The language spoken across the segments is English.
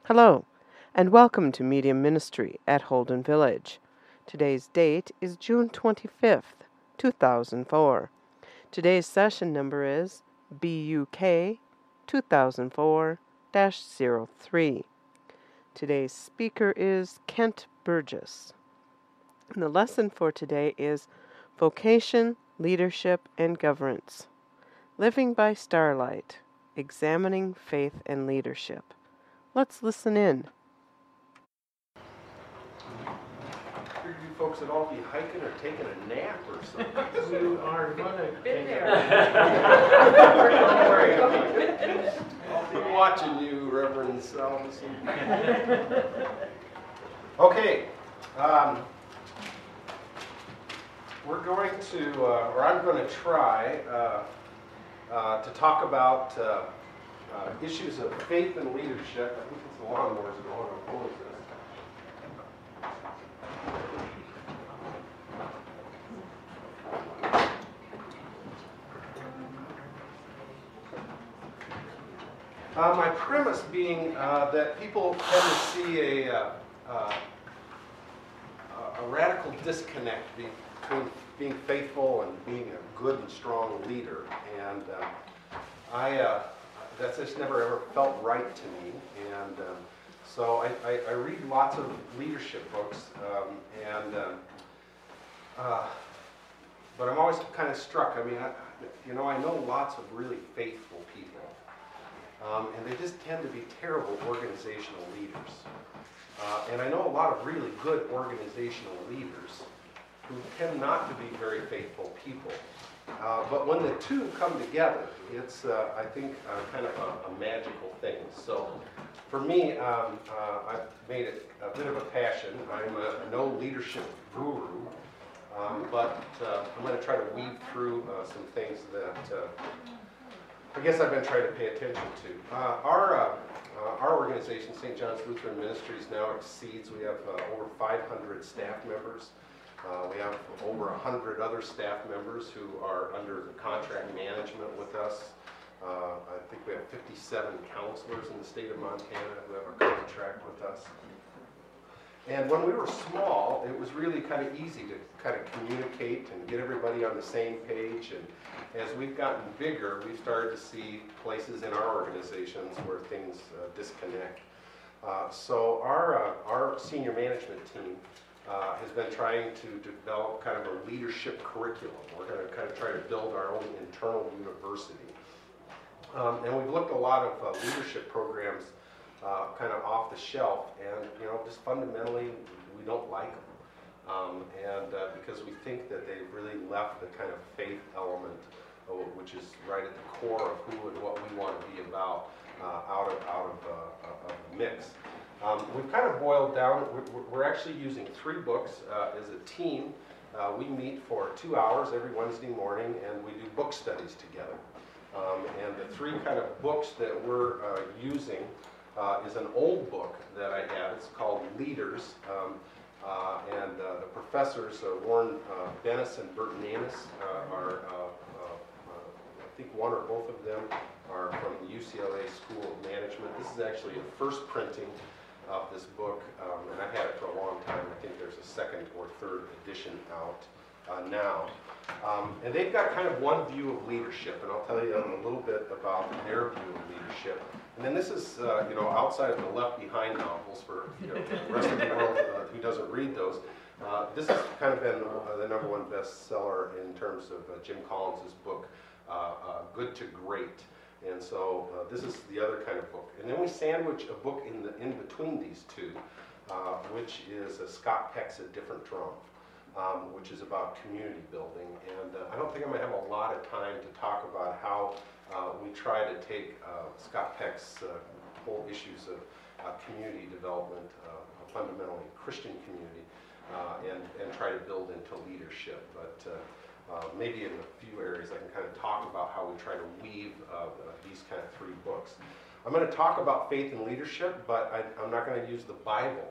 Hello, and welcome to Medium Ministry at Holden Village. Today's date is June 25th, 2004. Today's session number is BUK 2004-03. Today's speaker is Kent Burgess. And the lesson for today is Vocation, Leadership, and Governance. Living by Starlight, Examining Faith and Leadership. Let's listen in. Figured you folks would all be hiking or taking a nap or something. You are going to take I'll be watching you, Reverend Salveson. Okay, we're going to, or I'm going to try to talk about issues of faith and leadership. I think it's the lawnmowers that want to oppose this. My premise being that people tend to see a radical disconnect between being faithful and being a good and strong leader, and that's just never ever felt right to me. And so I read lots of leadership books, but I'm always kind of struck. I mean, I know lots of really faithful people. And they just tend to be terrible organizational leaders. And I know a lot of really good organizational leaders who tend not to be very faithful people. But when the two come together, it's, I think, kind of a magical thing. So for me, I've made it a bit of a passion. I'm no leadership guru, but I'm going to try to weave through some things that I guess I've been trying to pay attention to. Our organization, St. John's Lutheran Ministries, now exceeds. We have over 500 staff members. We have over 100 other staff members who are under the contract management with us. I think we have 57 counselors in the state of Montana who have a contract with us. And when we were small, it was really kind of easy to kind of communicate and get everybody on the same page. And as we've gotten bigger, we've started to see places in our organizations where things disconnect. So our senior management team has been trying to develop kind of a leadership curriculum. We're going to kind of try to build our own internal university. And we've looked at a lot of leadership programs kind of off the shelf, and just fundamentally we don't like them, because we think that they've really left the kind of faith element, which is right at the core of who and what we want to be about, out of the mix. We've kind of boiled down. We're actually using 3 books as a team. We meet for 2 hours every Wednesday morning, and we do book studies together. And the 3 kind of books that we're using is an old book that I have. It's called Leaders, and the professors, Warren Bennis and Burton Annis, are, I think one or both of them are from the UCLA School of Management. This is actually a first printing of this book, and I've had it for a long time. I think there's a second or third edition out now. And they've got kind of one view of leadership, and I'll tell you a little bit about their view of leadership. And then this is, outside of the Left Behind novels for the rest of the world who doesn't read those. This has kind of been the #1 bestseller in terms of Jim Collins' book, Good to Great. And so this is the other kind of book. And then we sandwich a book in between these two, which is Scott Peck's A Different Drum, which is about community building. And I don't think I'm going to have a lot of time to talk about how we try to take Scott Peck's whole issues of community development, fundamentally Christian community, and try to build into leadership. But maybe in a few areas I can kind of talk about how we try to weave these kind of 3 books. I'm going to talk about faith and leadership, but I'm not going to use the Bible,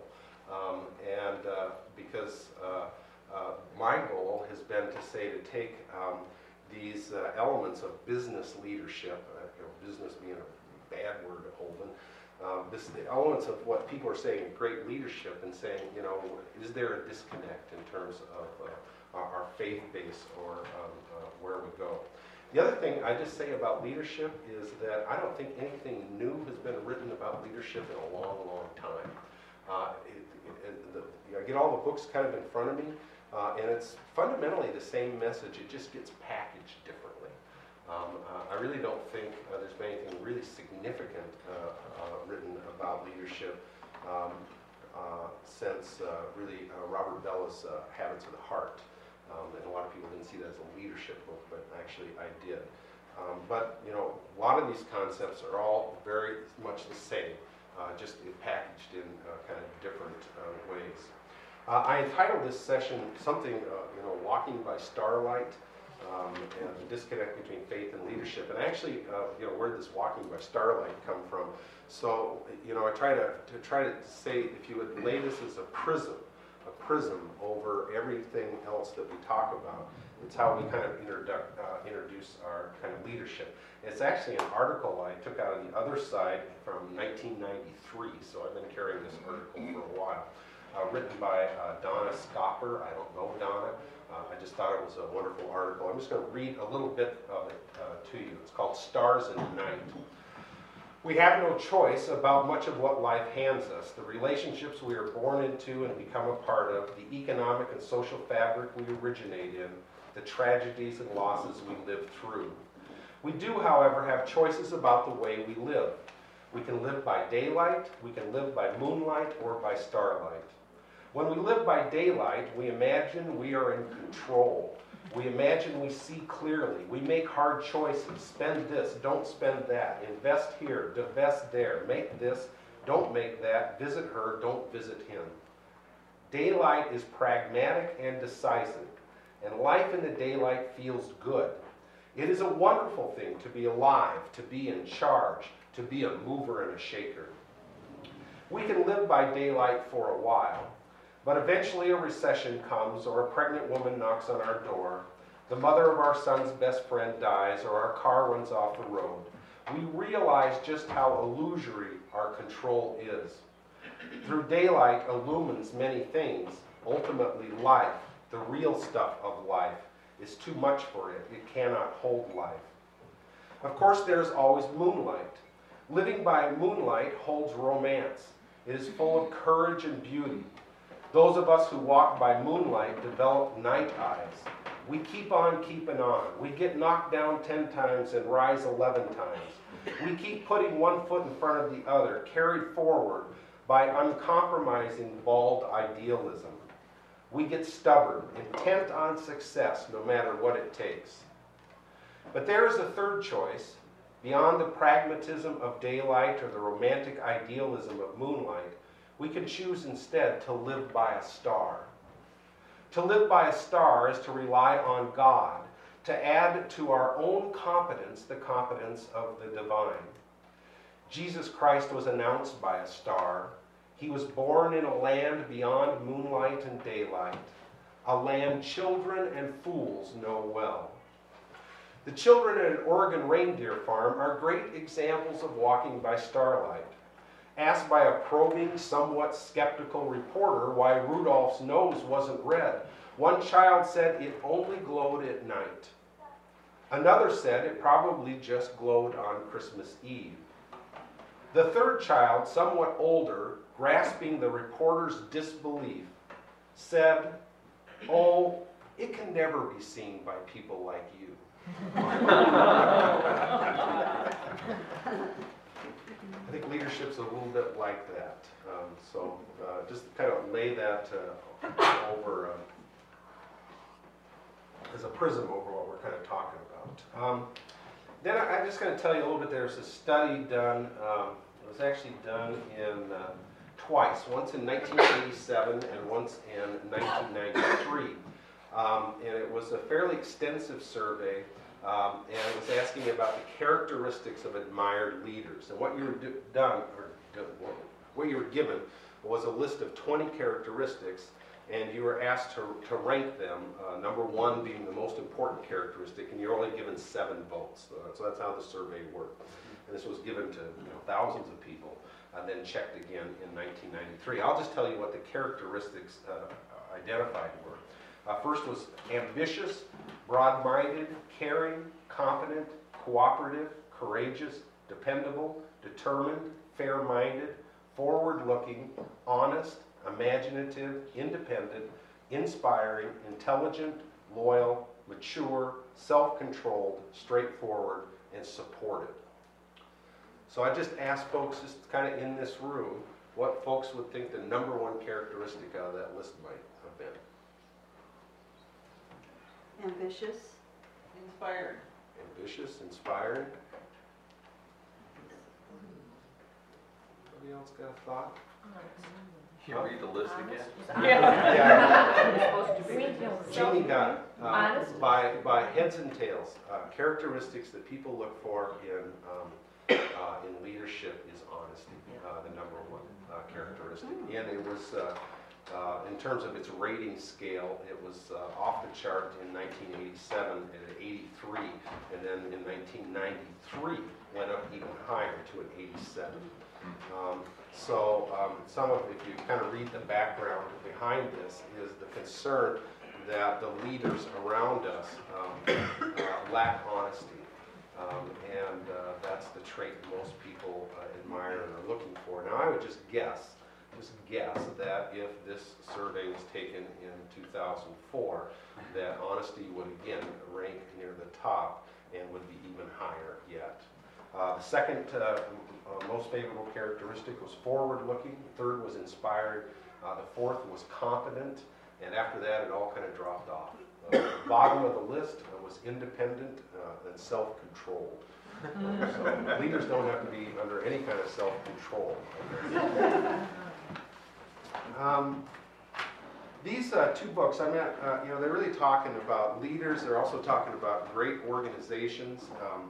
because my goal has been to take these elements of business leadership, business being a bad word at Holden, the elements of what people are saying, great leadership, and saying, is there a disconnect in terms of our faith base or where we go? The other thing I just say about leadership is that I don't think anything new has been written about leadership in a long, long time. I get all the books kind of in front of me, and it's fundamentally the same message. It just gets packaged differently. I really don't think there's been anything really significant written about leadership since really Robert Bella's Habits of the Heart. And a lot of people didn't see that as a leadership book, but actually I did. But a lot of these concepts are all very much the same, just packaged in kind of different ways. I entitled this session something, Walking by Starlight, and the disconnect between faith and leadership. And actually, where did this walking by starlight come from? So, I try to say, if you would lay this as a prism over everything else that we talk about. It's how we kind of introduce our kind of leadership. It's actually an article I took out of the other side from 1993, so I've been carrying this article for a while. Written by Donna Scopper. I don't know Donna. I just thought it was a wonderful article. I'm just going to read a little bit of it to you. It's called Stars in the Night. We have no choice about much of what life hands us, the relationships we are born into and become a part of, the economic and social fabric we originate in, the tragedies and losses we live through. We do, however, have choices about the way we live. We can live by daylight, we can live by moonlight, or by starlight. When we live by daylight, we imagine we are in control. We imagine we see clearly. We make hard choices. Spend this, don't spend that. Invest here, divest there. Make this, don't make that. Visit her, don't visit him. Daylight is pragmatic and decisive, and life in the daylight feels good. It is a wonderful thing to be alive, to be in charge, to be a mover and a shaker. We can live by daylight for a while, but eventually a recession comes, or a pregnant woman knocks on our door, the mother of our son's best friend dies, or our car runs off the road. We realize just how illusory our control is. Through daylight illumines many things. Ultimately, life, the real stuff of life, is too much for it. It cannot hold life. Of course, there's always moonlight. Living by moonlight holds romance. It is full of courage and beauty. Those of us who walk by moonlight develop night eyes. We keep on keeping on. We get knocked down 10 times and rise 11 times. We keep putting one foot in front of the other, carried forward by uncompromising bald idealism. We get stubborn, intent on success, no matter what it takes. But there is a third choice. Beyond the pragmatism of daylight or the romantic idealism of moonlight, we can choose instead to live by a star. To live by a star is to rely on God, to add to our own competence the competence of the divine. Jesus Christ was announced by a star. He was born in a land beyond moonlight and daylight, a land children and fools know well. The children at an Oregon reindeer farm are great examples of walking by starlight. Asked by a probing, somewhat skeptical reporter why Rudolph's nose wasn't red, one child said it only glowed at night. Another said it probably just glowed on Christmas Eve. The third child, somewhat older, grasping the reporter's disbelief, said, "Oh, it can never be seen by people like you." I think leadership's a little bit like that. So just kind of lay that over as a prism over what we're kind of talking about. Then I'm just going to tell you a little bit. There's a study done. It was actually done in twice. Once in 1987 and once in 1993. And it was a fairly extensive survey. And it was asking about the characteristics of admired leaders. And what you were given was a list of 20 characteristics, and you were asked to rank them, number one being the most important characteristic, and you're only given 7 votes. So that's how the survey worked. And this was given to thousands of people. then checked again in 1993. I'll just tell you what the characteristics identified were. First was ambitious, broad-minded, caring, competent, cooperative, courageous, dependable, determined, fair-minded, forward-looking, honest, imaginative, independent, inspiring, intelligent, loyal, mature, self-controlled, straightforward, and supportive. So I just asked folks just kind of in this room what folks would think the number one characteristic out of that list might have been. Ambitious. Inspired. Ambitious, inspiring. Anybody else got a thought? Can you read the list again? Jeannie got by heads and tails. Characteristics that people look for in leadership is honesty, the number one characteristic. And it was, in terms of its rating scale, it was off the chart in 1987 at an 83, and then in 1993 went up even higher to an 87. If you kind of read the background behind this, is the concern that the leaders around us lack honesty. That's the trait most people admire and are looking for. Now, I would just guess that if this survey was taken in 2004, that honesty would again rank near the top and would be even higher yet. The second most favorable characteristic was forward-looking. The third was inspired. The fourth was competent. And after that, it all kind of dropped off. The bottom of the list was independent and self-controlled. So leaders don't have to be under any kind of self-control. These two books, they're really talking about leaders. They're also talking about great organizations.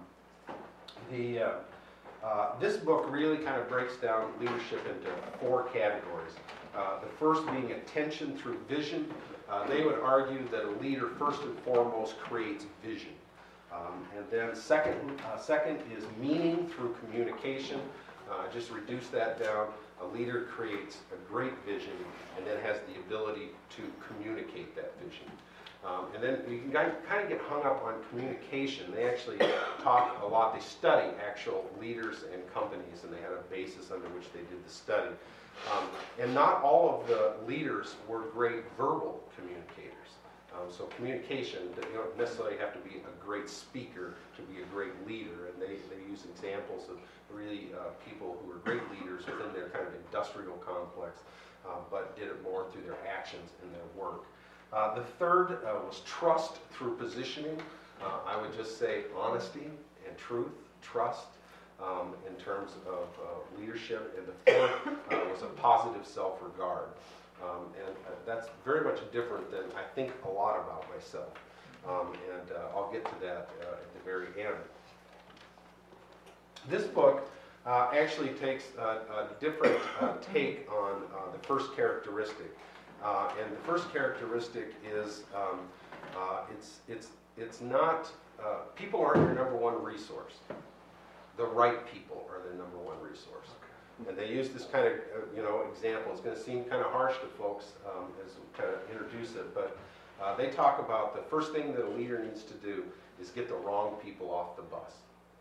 This book really kind of breaks down leadership into four categories. The first being attention through vision. They would argue that a leader first and foremost creates vision. And then second is meaning through communication. Just reduce that down. A leader creates a great vision and then has the ability to communicate that vision. And then you can kind of get hung up on communication. They actually talk a lot. They study actual leaders and companies, and they had a basis under which they did the study. And not all of the leaders were great verbal communicators. So communication, you don't necessarily have to be a great speaker to be a great leader. And they use examples of really people who were great leaders within their kind of industrial complex, but did it more through their actions and their work. The third was trust through positioning. I would just say honesty and truth, trust in terms of leadership. And the fourth was a positive self-regard. And that's very much different than I think a lot about myself. And I'll get to that at the very end. This book actually takes a different take on the first characteristic. And the first characteristic is it's not, people aren't your number one resource. The right people are the number one resource. And they use this kind of, example. It's going to seem kind of harsh to folks as we kind of introduce it, but they talk about the first thing that a leader needs to do is get the wrong people off the bus.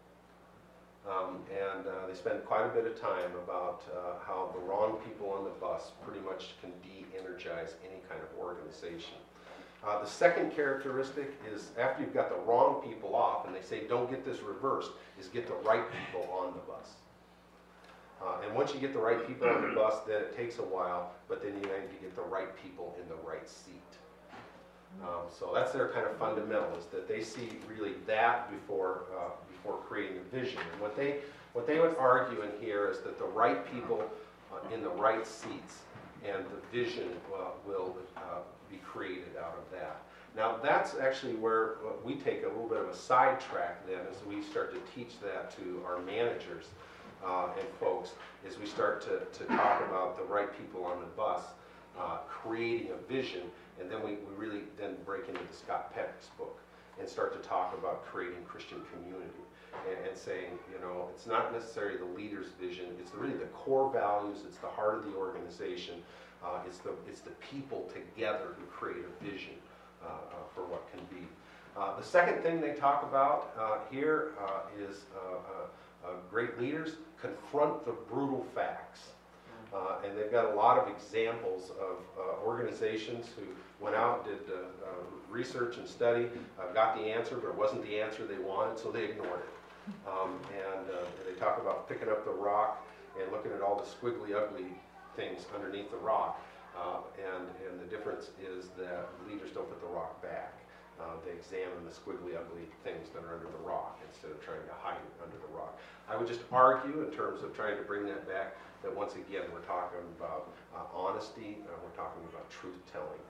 And they spend quite a bit of time about how the wrong people on the bus pretty much can de-energize any kind of organization. The second characteristic is after you've got the wrong people off, and they say don't get this reversed, is get the right people on the bus. And once you get the right people on the bus, then it takes a while, but then you need to get the right people in the right seat. So that's their kind of fundamental, is that they see really that before creating a vision. And what they would argue in here is that the right people in the right seats and the vision will be created out of that. Now that's actually where we take a little bit of a sidetrack then as we start to teach that to our managers and folks, as we start to talk about the right people on the bus, creating a vision, and then we really then break into the Scott Peck's book and start to talk about creating Christian community. and saying, you know, it's not necessarily the leader's vision, it's really the core values, it's the heart of the organization, it's the people together who create a vision for what can be. The second thing they talk about here is great leaders confront the brutal facts. And they've got a lot of examples of organizations who went out, did research and study, got the answer, but it wasn't the answer they wanted, so they ignored it. And they talk about picking up the rock and looking at all the squiggly, ugly things underneath the rock. And the difference is that leaders don't put the rock back. They examine the squiggly, ugly things that are under the rock instead of trying to hide it under the rock. I would just argue in terms of trying to bring that back that once again we're talking about honesty, we're talking about truth-telling.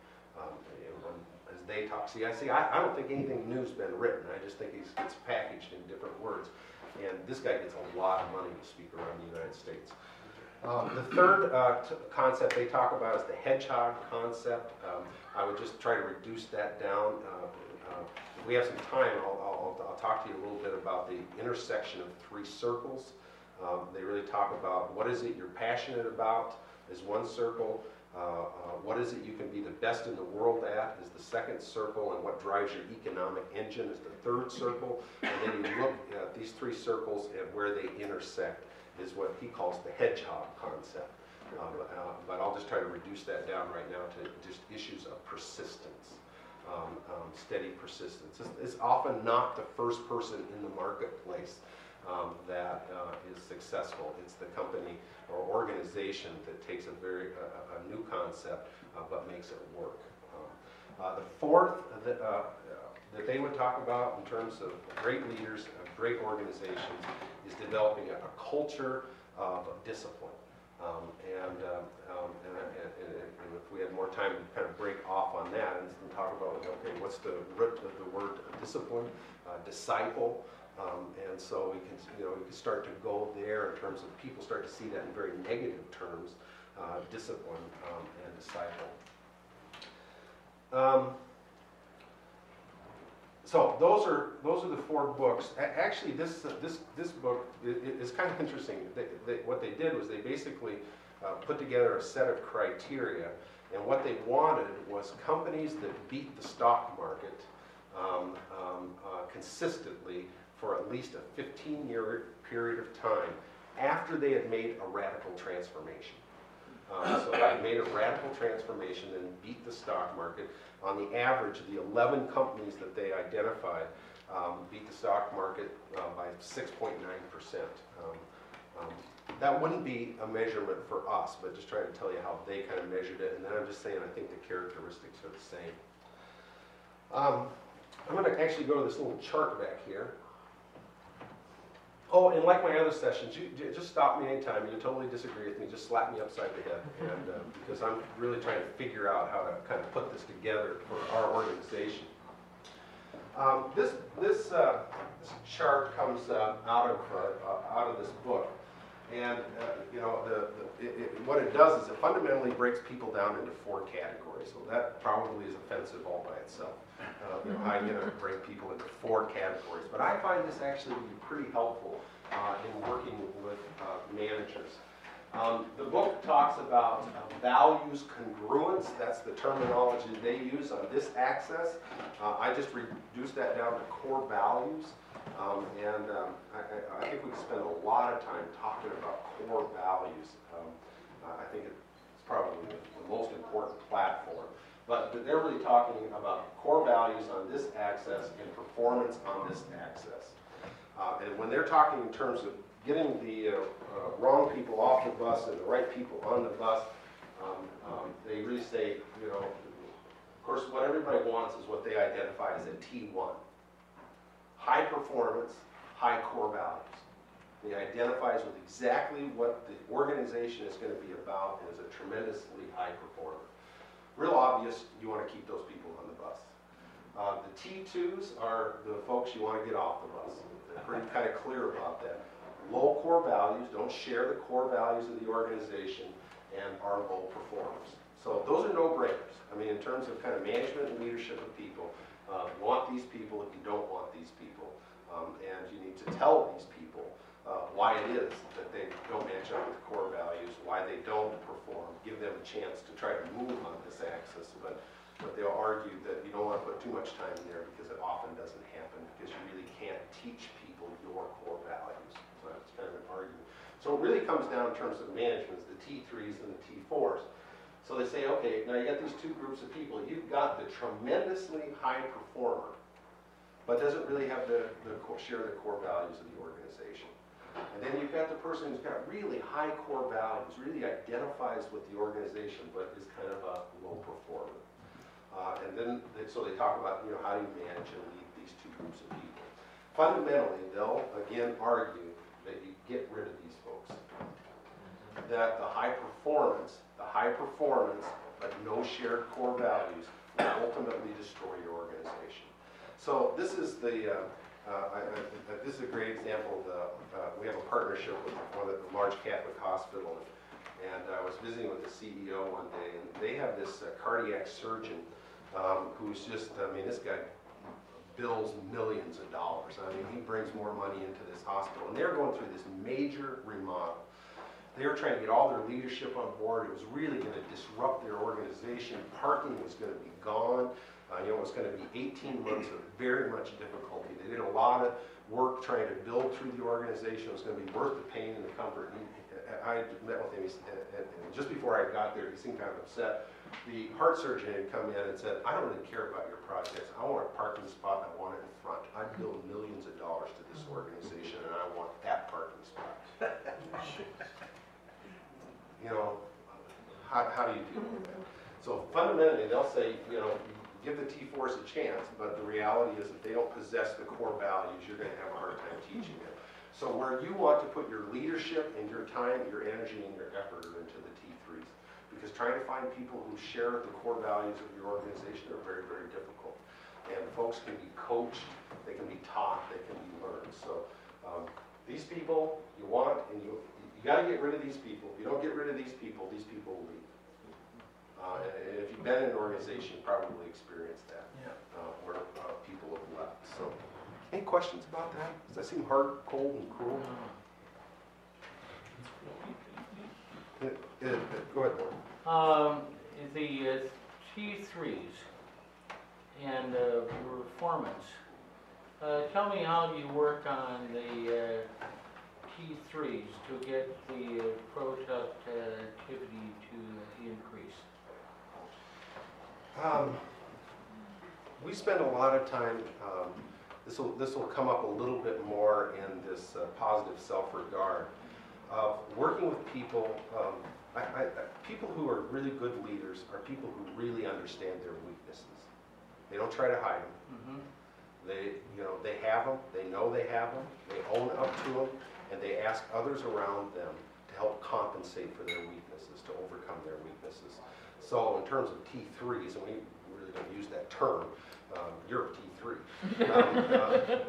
As they talk. I don't think anything new's been written. I just think it's packaged in different words. And this guy gets a lot of money to speak around the United States. The third concept they talk about is the hedgehog concept. I would just try to reduce that down. If we have some time, I'll talk to you a little bit about the intersection of three circles. They really talk about what is it you're passionate about is one circle. What is it you can be the best in the world at is the second circle, and what drives your economic engine is the third circle. And then you look at these three circles and where they intersect is what he calls the hedgehog concept. But I'll just try to reduce that down right now to just issues of persistence, steady persistence. It's often not the first person in the marketplace that is successful. It's the company or organization that takes a new concept but makes it work. The fourth that they would talk about in terms of great leaders, great organizations, is developing a culture of discipline. And if we had more time to kind of break off on that and talk about, okay, what's the root of the word discipline, disciple. And so we can start to go there in terms of people start to see that in very negative terms, discipline and disciple. So those are the four books. Actually, this book is kind of interesting. What they did was they basically put together a set of criteria, and what they wanted was companies that beat the stock market consistently for at least a 15-year period of time after they had made a radical transformation. So they made a radical transformation and beat the stock market. On the average, the 11 companies that they identified beat the stock market by 6.9%. That wouldn't be a measurement for us, but just trying to tell you how they kind of measured it. And then I'm just saying I think the characteristics are the same. I'm going to actually go to this little chart back here. Oh, and like my other sessions, you just stop me anytime. You totally disagree with me, just slap me upside the head. And because I'm really trying to figure out how to kind of put this together for our organization. This chart comes out of this book. And what it does is it fundamentally breaks people down into four categories. So that probably is offensive all by itself. How you break people into four categories. But I find this actually to be pretty helpful in working with managers. The book talks about values congruence. That's the terminology they use on this axis. I just reduced that down to core values. I think we can spend a lot of time talking about core values. I think it's probably the most important platform. But they're really talking about core values on this axis and performance on this axis. And when they're talking in terms of getting the wrong people off the bus and the right people on the bus, they really say, of course, what everybody wants is what they identify as a T1. High performance, high core values. It identifies with exactly what the organization is going to be about and is a tremendously high performer. Real obvious, you want to keep those people on the bus. The T2s are the folks you want to get off the bus. They're pretty kind of clear about that. Low core values, don't share the core values of the organization, and are low performers. So those are no-brainers. I mean, in terms of kind of management and leadership of people, want these people if you don't want these people. And you need to tell these people why it is that they don't match up with core values, why they don't perform, give them a chance to try to move on this axis, but they'll argue that you don't want to put too much time in there because it often doesn't happen because you really can't teach people your core values. So that's kind of an argument. So it really comes down in terms of management, the T3s and the T4s. So they say, okay, now you got these two groups of people. You've got the tremendously high performer, but doesn't really have share the core values of the organization. And then you've got the person who's got really high core values, really identifies with the organization, but is kind of a low performer. And then, so they talk about, how do you manage and lead these two groups of people. Fundamentally, they'll, again, argue that you get rid of these folks. That the high performance, but no shared core values, will ultimately destroy your organization. So this is this is a great example of we have a partnership with one of the large Catholic hospital, and I was visiting with the CEO one day, and they have this cardiac surgeon who's just, this guy bills millions of dollars. He brings more money into this hospital, and they're going through this major remodel. They were trying to get all their leadership on board. It was really going to disrupt their organization. Parking was going to be gone. It was going to be 18 months of very much difficulty. They did a lot of work trying to build through the organization. It was going to be worth the pain and the comfort. And I met with him, and just before I got there, he seemed kind of upset. The heart surgeon had come in and said, I don't really care about your projects. I want a parking spot, I want it in front. I bill millions of dollars to this organization, and I want that parking spot. How do you deal with that? So fundamentally, they'll say, give the T4s a chance, but the reality is if they don't possess the core values, you're going to have a hard time teaching them. So where you want to put your leadership and your time, your energy, and your effort are into the T3s. Because trying to find people who share the core values of your organization are very, very difficult. And folks can be coached, they can be taught, they can be learned. So these people you want, and you got to get rid of these people. If you don't get rid of these people will leave. And if you've been in an organization, you probably experienced that, where people have left. So, any questions about that? Does that seem hard, cold, and cruel? Go ahead, Lauren. The T3s and performance. Tell me how you work on the T3s to get the productivity to increase. We spend a lot of time, this will come up a little bit more in this positive self-regard, of working with people. People who are really good leaders are people who really understand their weaknesses. They don't try to hide them. They have them, they know they have them, they own up to them, and they ask others around them to help compensate for their weaknesses, to overcome their weaknesses. So in terms of T3s, and we really don't use that term, you're a T3.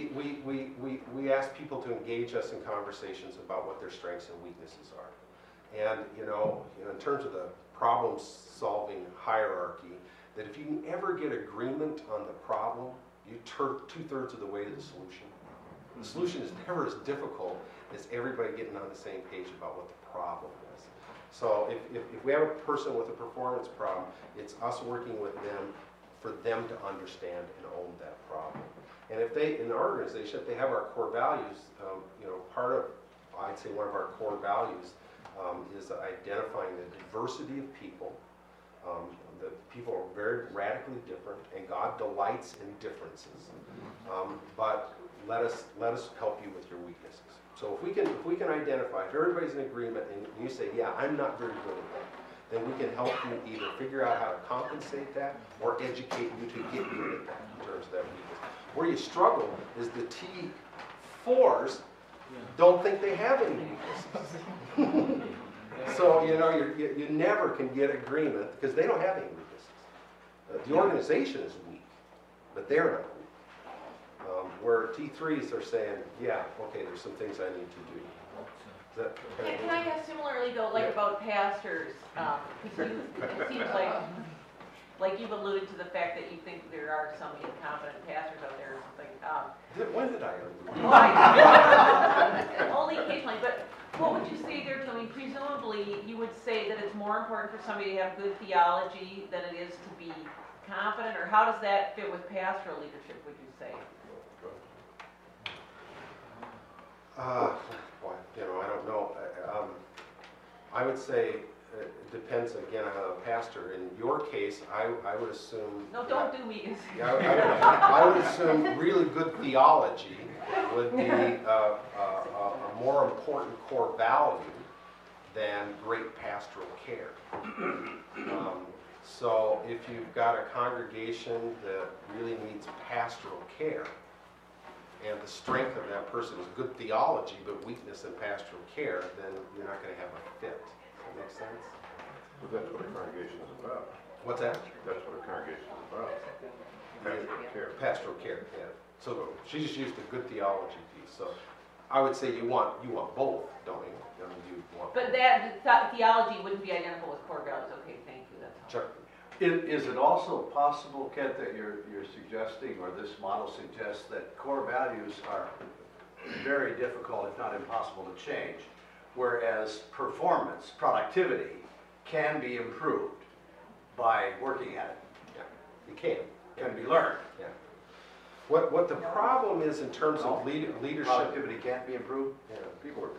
We ask people to engage us in conversations about what their strengths and weaknesses are. And in terms of the problem-solving hierarchy, that if you can ever get agreement on the problem, you turn 2/3 of the way to the solution. The solution is never as difficult as everybody getting on the same page about what the problem is. So if we have a person with a performance problem, it's us working with them for them to understand and own that problem. And if they, in our organization, if they have our core values, part of, I'd say one of our core values is identifying the diversity of people. That people are very radically different, and God delights in differences. But let us help you with your weaknesses. So if we can identify, if everybody's in agreement, and you say, yeah, I'm not very good at that, then we can help you either figure out how to compensate that or educate you to get good at that in terms of that weakness. Where you struggle is the T4s don't think they have any weaknesses. So, you never can get agreement because they don't have any weaknesses. The organization is weak, but they're not weak. Where T3s are saying, yeah, okay, there's some things I need to do. Is that kind of Can I ask similarly though, like about pastors? Because it seems like like you've alluded to the fact that you think there are some incompetent pastors out there or something. When did I allude? Well, I- only occasionally, but what would you say there, Tony? Presumably, you would say that it's more important for somebody to have good theology than it is to be confident, or how does that fit with pastoral leadership, would you say? Well, I don't know. I would say it depends again on the pastor. In your case, I would assume. No, don't do me. Yeah, I would assume really good theology would be a more important core value than great pastoral care. So if you've got a congregation that really needs pastoral care, and the strength of that person is good theology but weakness in pastoral care, then you're not going to have a fit. Does that make sense? But that's what a congregation is about. What's that? That's what a congregation is about. Pastoral care. Pastoral care, yeah. So she just used a good theology piece. So I would say you want both, don't you? I mean, you want. But that theology wouldn't be identical with core values. Okay, thank you. That's all. Chuck. Is it also possible, Kent, that you're suggesting, or this model suggests, that core values are very difficult, if not impossible, to change, whereas performance, productivity, can be improved by working at it? Yeah, you can. Can be learned. Yeah. What the problem is in terms of leadership. Productivity can't be improved? Yeah. People are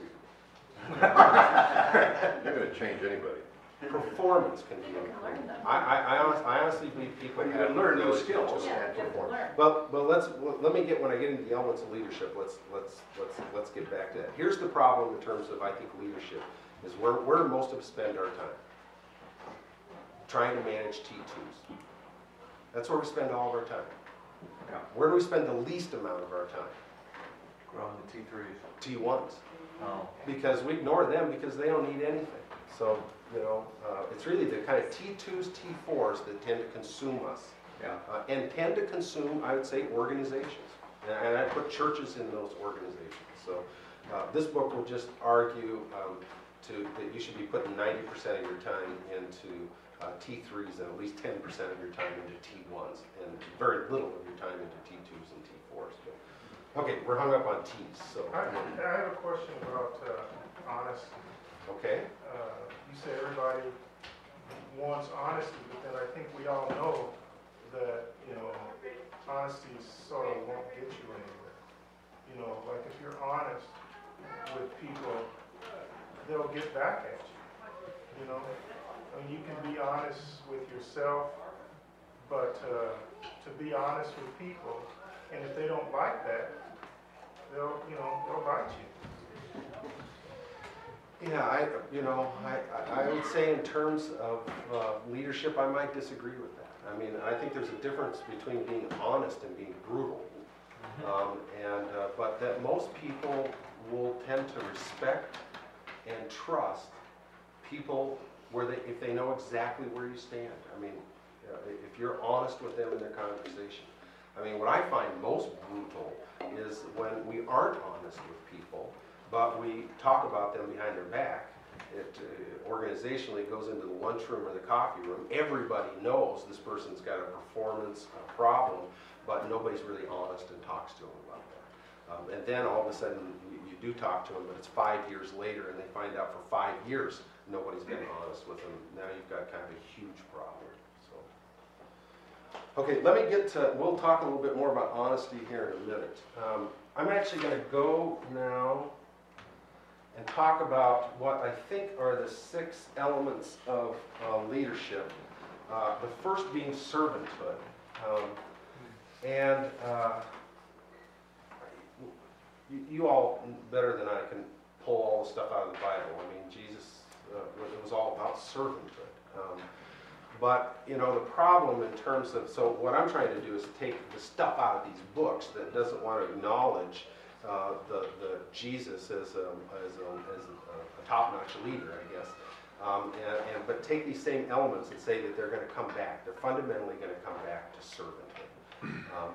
people. You're going to change anybody. Performance can be People can learn improved. them. I honestly believe people But you have can learn the new ability skills. to Yeah, just perform. learn. But let me get, when I get into the elements of leadership, let's get back to that. Here's the problem in terms of, I think, leadership is where most of us spend our time. Trying to manage T2s. That's where we spend all of our time. Yeah. Where do we spend the least amount of our time? Growing the T3s. T1s. Oh. Because we ignore them because they don't need anything. So, it's really the kind of T2s, T4s that tend to consume us. Yeah. And tend to consume, I would say, organizations. And I put churches in those organizations. So this book will just argue that you should be putting 90% of your time into T3s and at least 10% of your time into T1s and very little of your time into T2s and T4s. But, okay, we're hung up on T's. So I have a question about honesty. okay. You say everybody wants honesty, but then I think we all know that, honesty sort of won't get you anywhere. Like if you're honest with people, they'll get back at you, I mean, you can be honest with yourself, but to be honest with people, and if they don't like that, they'll bite you. Yeah, I would say in terms of leadership, I might disagree with that. I mean, I think there's a difference between being honest and being brutal. But that most people will tend to respect and trust people if they know exactly where you stand. I mean, if you're honest with them in their conversation. I mean, what I find most brutal is when we aren't honest with people, but we talk about them behind their back. It organizationally goes into the lunchroom or the coffee room. Everybody knows this person's got a performance problem, but nobody's really honest and talks to them about that. And then all of a sudden you do talk to them, but it's 5 years later and they find out for 5 years nobody's been honest with them. Now you've got kind of a huge problem. So, okay, let me get to, we'll talk a little bit more about honesty here in a minute. I'm actually going to go now and talk about what I think are the 6 elements of leadership. The first being servanthood. You all better than I can pull all the stuff out of the Bible. I mean, Jesus, it was all about servanthood. But, the problem in terms of, so what I'm trying to do is take the stuff out of these books that doesn't want to acknowledge the Jesus as a top-notch leader, I guess. But take these same elements and say that they're going to come back. They're fundamentally going to come back to servanthood.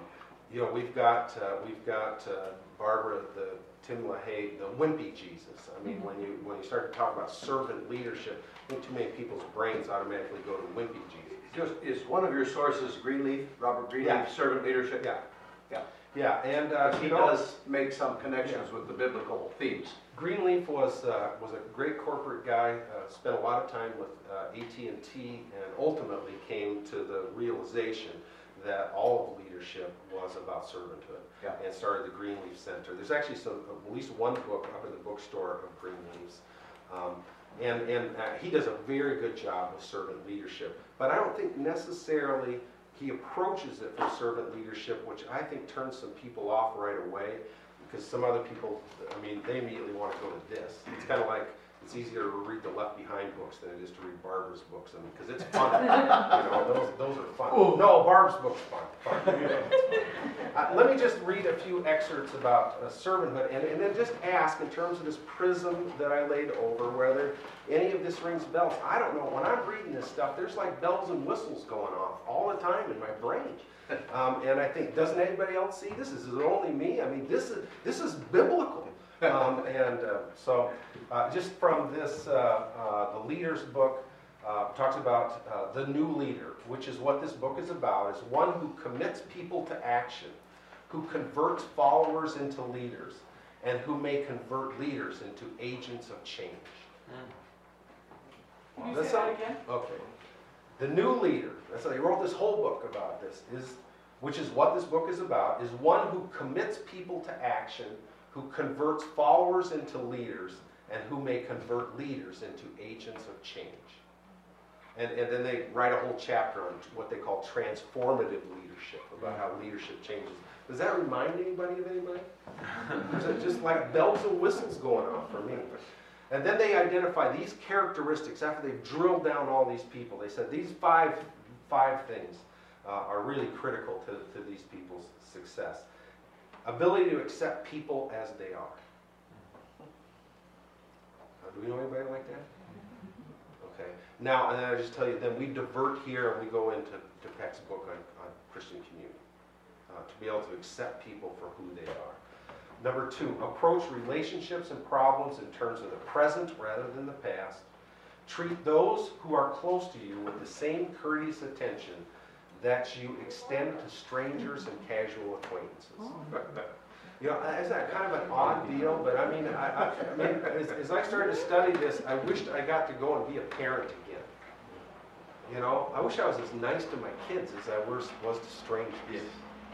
You know, we've got Barbara, the Tim LaHaye, the wimpy Jesus. I mean, when you start to talk about servant leadership, I think too many people's brains automatically go to wimpy Jesus. Is one of your sources Greenleaf, Robert Greenleaf, Yeah. Servant Leadership? Yeah, and He you know, does make some connections with the biblical themes. Greenleaf was a great corporate guy. Spent a lot of time with AT&T, and ultimately came to the realization that all of leadership was about servanthood, Yeah. and started the Greenleaf Center. There's actually at least one book up in the bookstore of Greenleaf's, and he does a very good job with servant leadership. But I don't think necessarily he approaches it from servant leadership, which I think turns some people off right away, because some other people, I mean, they immediately want to go to this. It's kind of like, it's easier to read the Left Behind books than it is to read Barbara's books, I mean, because it's fun. You know, those are fun. Ooh. No, Barb's book's fun. Let me just read a few excerpts about servanthood, and then just ask, in terms of this prism that I laid over, whether any of this rings bells. I don't know. When I'm reading this stuff, there's like bells and whistles going off all the time in my brain. And I think, doesn't anybody else see this? Is it only me? I mean, this is biblical. So just from this, the Leader's book talks about the new leader, which is what this book is about, is one who commits people to action, who converts followers into leaders, and who may convert leaders into agents of change. Can you say that again? Okay. The new leader, that's how he wrote this whole book about this, which is what this book is about, is one who commits people to action, who converts followers into leaders, and who may convert leaders into agents of change. And then they write a whole chapter on what they call transformative leadership, about how leadership changes. Does that remind anybody of anybody? Is it just like bells and whistles going on for me? And then they identify these characteristics after they've drilled down all these people. They said these five things are really critical to these people's success. Ability to accept people as they are. Do we know anybody like that? Okay. Now, and then I just tell you, then we divert here and we go into Peck's book on Christian community, to be able to accept people for who they are. Number 2, approach relationships and problems in terms of the present rather than the past. Treat those who are close to you with the same courteous attention that you extend to strangers and casual acquaintances. You know, isn't that kind of an odd deal? But I mean, as I started to study this, I wished I got to go and be a parent again. You know, I wish I was as nice to my kids as I was to strangers. Yes.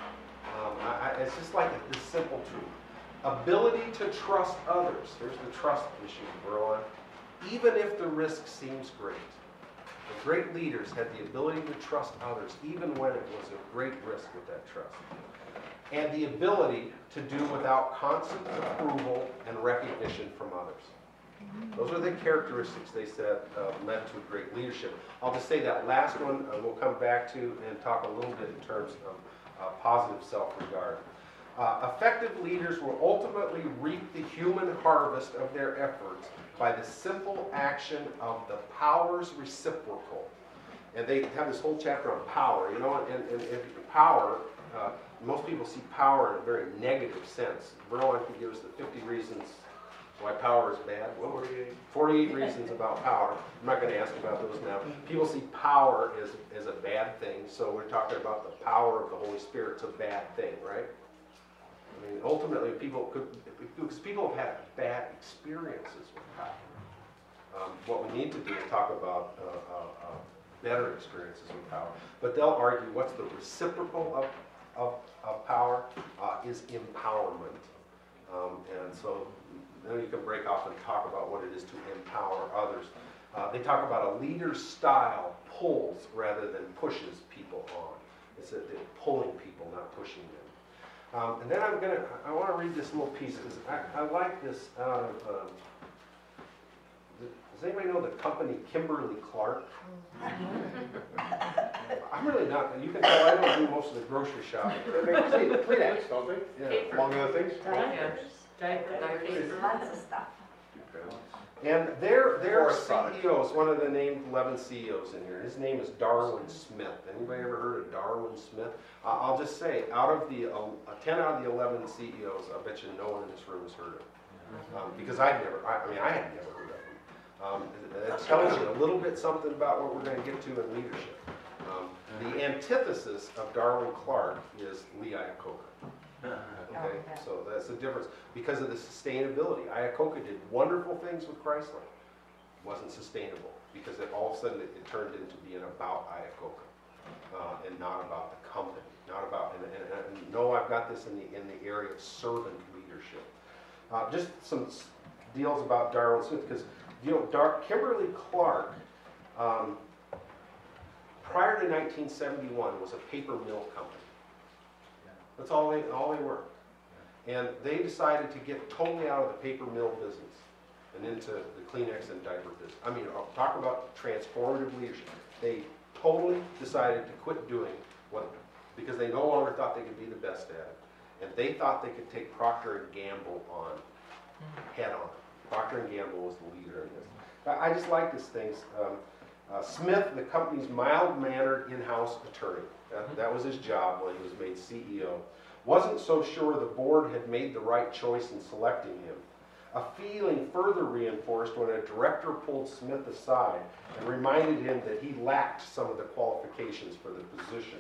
It's just like this simple truth. Ability to trust others. There's the trust issue we're on. Even if the risk seems great. The great leaders had the ability to trust others, even when it was a great risk with that trust. And the ability to do without constant approval and recognition from others. Those are the characteristics they said led to great leadership. I'll just say that last one we'll come back to and talk a little bit in terms of positive self-regard. Effective leaders will ultimately reap the human harvest of their efforts by the simple action of the powers reciprocal. And they have this whole chapter on power, you know, and power, most people see power in a very negative sense. Verlon can give us the 50 reasons why power is bad. What were 48 reasons about power. I'm not going to ask about those now. People see power as a bad thing, so we're talking about the power of the Holy Spirit. It's a bad thing, right? I mean, ultimately, because people have had bad experiences with power. What we need to do is talk about better experiences with power. But they'll argue what's the reciprocal of power is empowerment. And so then you can break off and talk about what it is to empower others. They talk about a leader's style pulls rather than pushes people on. It's that they're pulling people, not pushing them. And then I want to read this little piece because I like this out of, does anybody know the company Kimberly-Clark? I'm really not, you can tell I don't do most of the grocery shopping. They make Kleenex, don't they? Yeah. Among other things? Diapers, lots of stuff. And their Forest products. CEO is one of the named 11 CEOs in here. His name is Darwin Smith. Anybody ever heard of Darwin Smith? I'll just say, out of the 10 out of the 11 CEOs, I bet you no one in this room has heard of him. Because I had never heard of him. It tells you a little bit something about what we're going to get to in leadership. The antithesis of Darwin Clark is Lee Iacocca. Okay, so that's the difference. Because of the sustainability, Iacocca did wonderful things with Chrysler. It wasn't sustainable because all of a sudden it turned into being about Iacocca and not about the company. Not about, and no, I've got this in the area of servant leadership. Just some deals about Darwin Smith, because Kimberly Clark, prior to 1971, was a paper mill company. That's all they were. And they decided to get totally out of the paper mill business and into the Kleenex and diaper business. I mean, I'll talk about transformative leadership. They totally decided to quit doing because they no longer thought they could be the best at it. And they thought they could take Procter & Gamble on head on. Procter & Gamble was the leader in this. I just like these things. Smith, the company's mild-mannered in-house attorney. That was his job when he was made CEO. Wasn't so sure the board had made the right choice in selecting him. A feeling further reinforced when a director pulled Smith aside and reminded him that he lacked some of the qualifications for the position.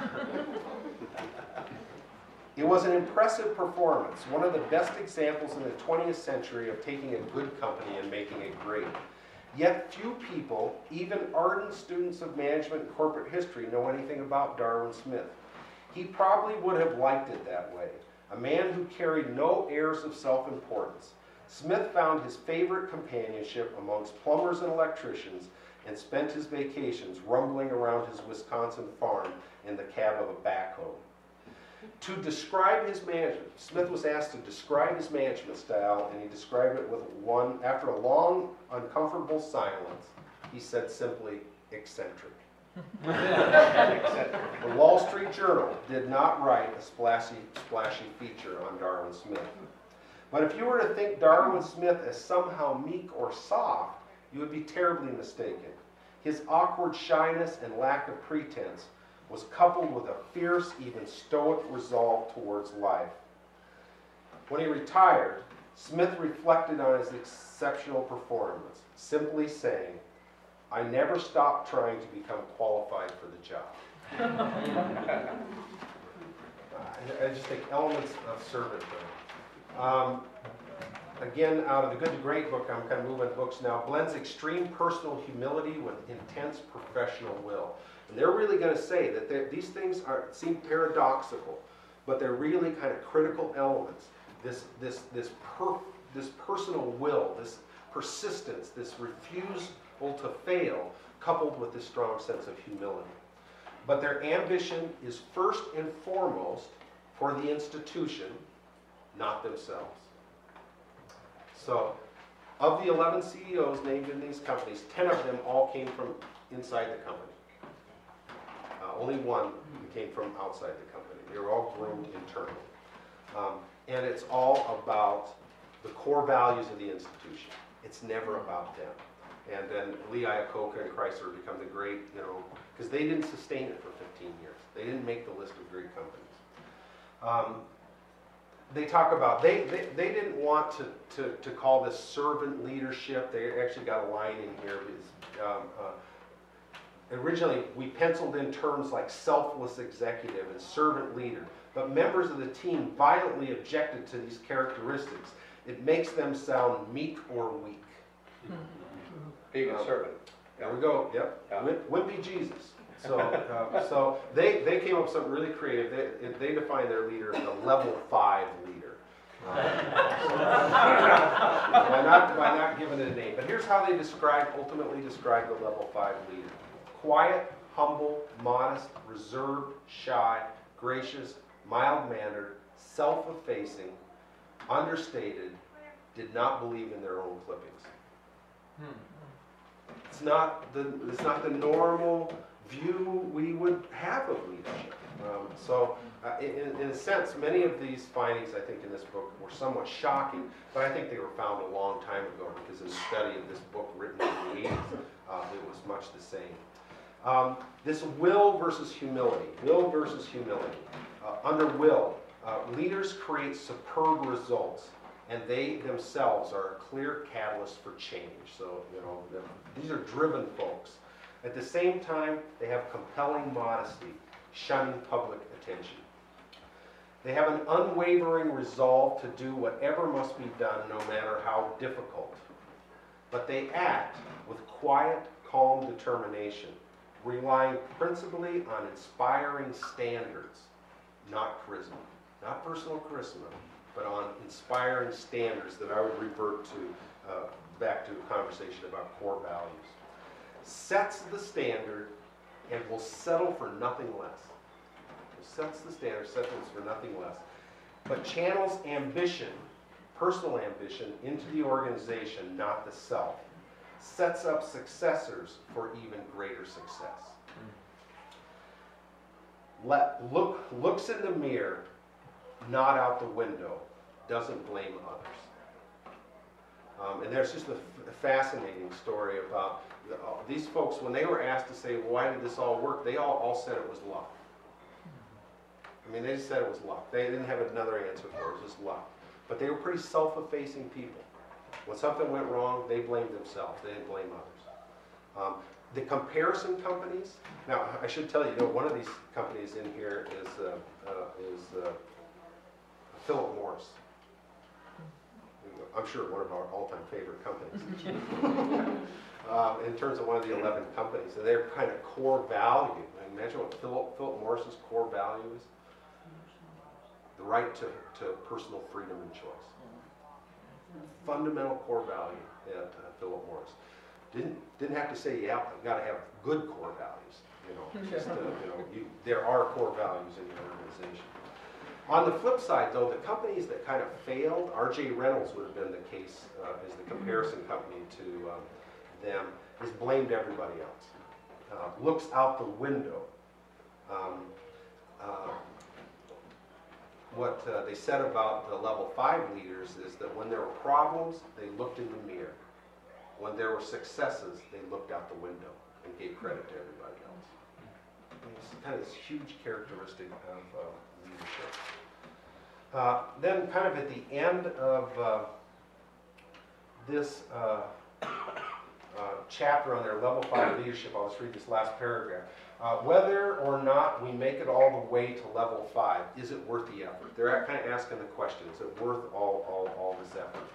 It was an impressive performance, one of the best examples in the 20th century of taking a good company and making it great. Yet few people, even ardent students of management and corporate history, know anything about Darwin Smith. He probably would have liked it that way. A man who carried no airs of self-importance. Smith found his favorite companionship amongst plumbers and electricians and spent his vacations rumbling around his Wisconsin farm in the cab of a backhoe. To describe his management, Smith was asked to describe his management style, and he described it with after a long, uncomfortable silence, he said simply, eccentric. The Wall Street Journal did not write a splashy feature on Darwin Smith. But if you were to think Darwin Smith as somehow meek or soft, you would be terribly mistaken. His awkward shyness and lack of pretense was coupled with a fierce, even stoic resolve towards life. When he retired, Smith reflected on his exceptional performance, simply saying, "I never stopped trying to become qualified for the job." I just think elements of servanthood. Again, out of the Good to Great book, I'm kind of moving books now, blends extreme personal humility with intense professional will. And they're really going to say that these things seem paradoxical, but they're really kind of critical elements. This personal will, this persistence, this refusal to fail, coupled with this strong sense of humility. But their ambition is first and foremost for the institution, not themselves. So, of the 11 CEOs named in these companies, 10 of them all came from inside the company. Only one came from outside the company. They were all groomed internally. And it's all about the core values of the institution. It's never about them. And then Lee Iacocca and Chrysler become the great, because they didn't sustain it for 15 years. They didn't make the list of great companies. They talk about, they didn't want to call this servant leadership. They actually got a line in here. Originally, we penciled in terms like selfless executive and servant leader, but members of the team violently objected to these characteristics. It makes them sound meek or weak. Being a servant. There we go. Yep. Yeah. Wimpy Jesus. So they came up with something really creative. They define their leader as a level 5 leader. by not giving it a name. But here's how they ultimately describe the level 5 leader. Quiet, humble, modest, reserved, shy, gracious, mild-mannered, self-effacing, understated, did not believe in their own clippings. It's not the normal view we would have of leadership. In a sense, many of these findings, I think, in this book were somewhat shocking, but I think they were found a long time ago because in the study of this book written in the 80s, it was much the same. This will versus humility. Will versus humility. Under will, leaders create superb results, and they themselves are a clear catalyst for change. So, these are driven folks. At the same time, they have compelling modesty, shunning public attention. They have an unwavering resolve to do whatever must be done, no matter how difficult. But they act with quiet, calm determination, relying principally on inspiring standards, not charisma. Not personal charisma, but on inspiring standards that I would revert to back to a conversation about core values. Sets the standard and will settle for nothing less. Sets the standard, settles for nothing less. But channels ambition, personal ambition, into the organization, not the self. Sets up successors for even greater success. Looks in the mirror, not out the window, doesn't blame others. And there's just a fascinating story about these folks, when they were asked to say, why did this all work, they all said it was luck. I mean, they just said it was luck. They didn't have another answer for it, it was just luck. But they were pretty self-effacing people. When something went wrong, they blamed themselves, they didn't blame others. The comparison companies, now I should tell you, one of these companies in here is Philip Morris. I'm sure one of our all-time favorite companies. In terms of one of the 11 companies, and their kind of core value. Imagine what Philip Morris's core value is. The right to personal freedom and choice. Fundamental core value at Philip Morris. Didn't have to say you got to have good core values. There are core values in your organization. On the flip side, though, the companies that kind of failed, R.J. Reynolds would have been the case as the comparison company to them, has blamed everybody else. Looks out the window. What they said about the level 5 leaders is that when there were problems, they looked in the mirror. When there were successes, they looked out the window and gave credit to everybody else. It's kind of this huge characteristic of leadership. Then kind of at the end of this chapter on their level 5 leadership, I'll just read this last paragraph. Whether or not we make it all the way to level 5, is it worth the effort? They're kind of asking the question, is it worth all this effort?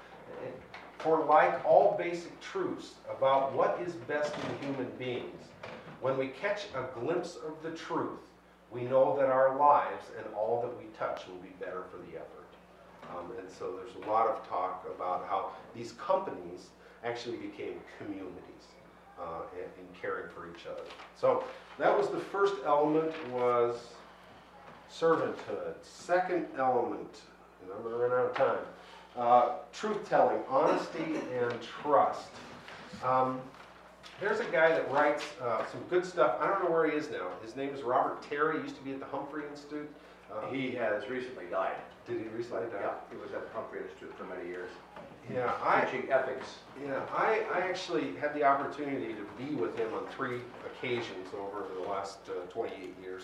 For like all basic truths about what is best in human beings, when we catch a glimpse of the truth, we know that our lives and all that we touch will be better for the effort. And so there's a lot of talk about how these companies actually became communities in caring for each other. So that was the first element, was servanthood. Second element, and I'm going to run out of time, truth-telling, honesty, and trust. There's a guy that writes some good stuff. I don't know where he is now. His name is Robert Terry. He used to be at the Humphrey Institute. He has recently died. Did he recently die? Yeah, he was at the Humphrey Institute for many years. Yeah, teaching ethics. Yeah, I actually had the opportunity to be with him on 3 occasions over the last 28 years.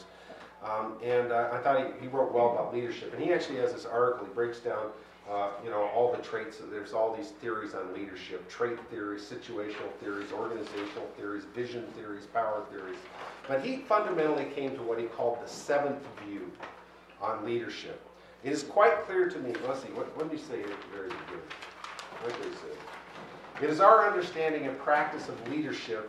And I thought he wrote well about leadership. And he actually has this article. He breaks down all the traits. There's all these theories on leadership: trait theories, situational theories, organizational theories, vision theories, power theories. But he fundamentally came to what he called the 7th view on leadership. It is quite clear to me. Let's see. What did he say at the very beginning? What did he say? It is our understanding and practice of leadership.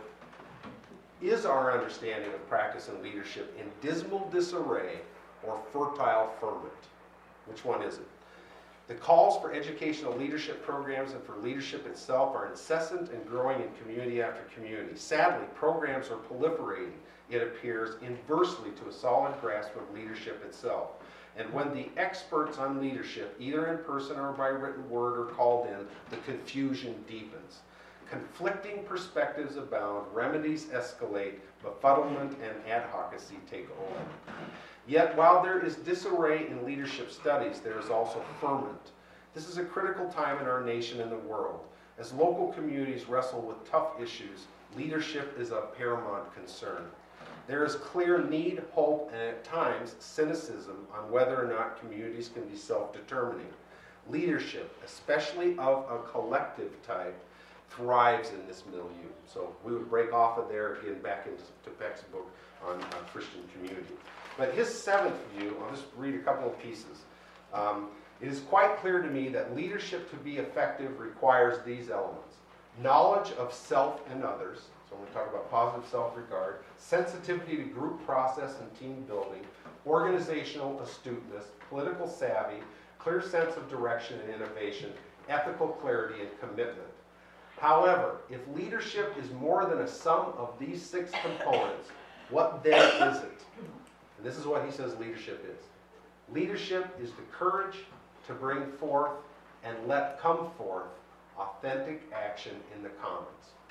Is our understanding of practice and leadership in dismal disarray or fertile ferment? Which one is it? The calls for educational leadership programs and for leadership itself are incessant and growing in community after community. Sadly, programs are proliferating, it appears, inversely to a solid grasp of leadership itself. And when the experts on leadership, either in person or by written word, are called in, the confusion deepens. Conflicting perspectives abound, remedies escalate, befuddlement and advocacy take hold. Yet, while there is disarray in leadership studies, there is also ferment. This is a critical time in our nation and the world. As local communities wrestle with tough issues, leadership is a paramount concern. There is clear need, hope, and at times cynicism on whether or not communities can be self-determining. Leadership, especially of a collective type, thrives in this milieu. So we would break off of there again back into Peck's book on Christian community. But his seventh view, I'll just read a couple of pieces. It is quite clear to me that leadership to be effective requires these elements. Knowledge of self and others, so when we talk about positive self-regard, sensitivity to group process and team building, organizational astuteness, political savvy, clear sense of direction and innovation, ethical clarity and commitment. However, if leadership is more than a sum of these 6 components, what then is it? And this is what he says leadership is. Leadership is the courage to bring forth and let come forth authentic action in the commons.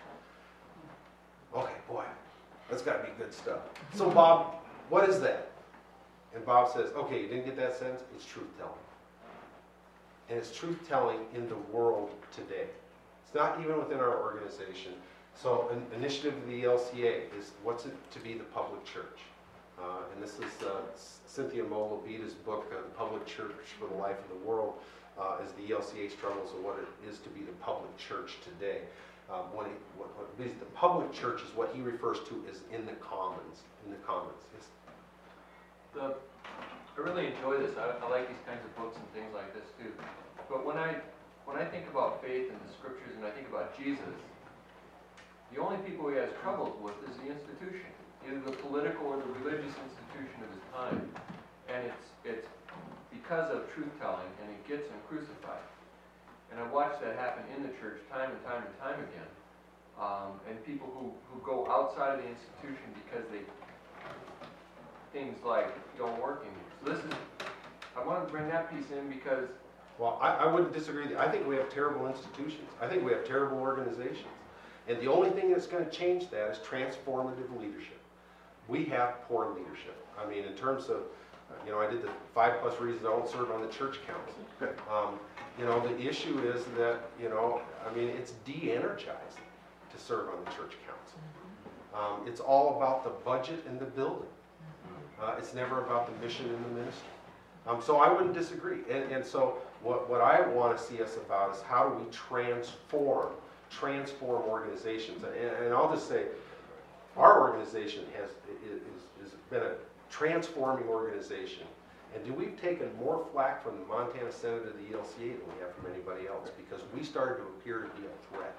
Okay, boy, that's got to be good stuff. So Bob, what is that? And Bob says, okay, you didn't get that sense? It's truth-telling. And it's truth-telling in the world today. It's not even within our organization. So an initiative of the ELCA is what's it to be the public church? And this is Cynthia Molobita's book, The Public Church for the Life of the World, as the ELCA struggles with what it is to be the public church today. What the public church is what he refers to as in the commons. In the commons. Yes. I really enjoy this. I like these kinds of books and things like this too. But when I think about faith and the scriptures and I think about Jesus, the only people he has troubles with is the institution, either the political or the religious institution of his time. And it's because of truth-telling, and it gets him crucified. And I watched that happen in the church time and time and time again. And people who go outside of the institution because things like don't work anymore. So I wanted to bring that piece in because... Well, I wouldn't disagree. I think we have terrible institutions. I think we have terrible organizations. And the only thing that's going to change that is transformative leadership. We have poor leadership. I mean, in terms of, I did the 5+ reasons I won't serve on the church council. The issue is that, it's de-energizing to serve on the church council. It's all about the budget and the building. It's never about the mission and the ministry. So I wouldn't disagree. And so what I want to see us about is how do we transform organizations. And I'll just say, our organization has been a transforming organization. And we've taken more flack from the Montana Senate or the ELCA than we have from anybody else because we started to appear to be a threat.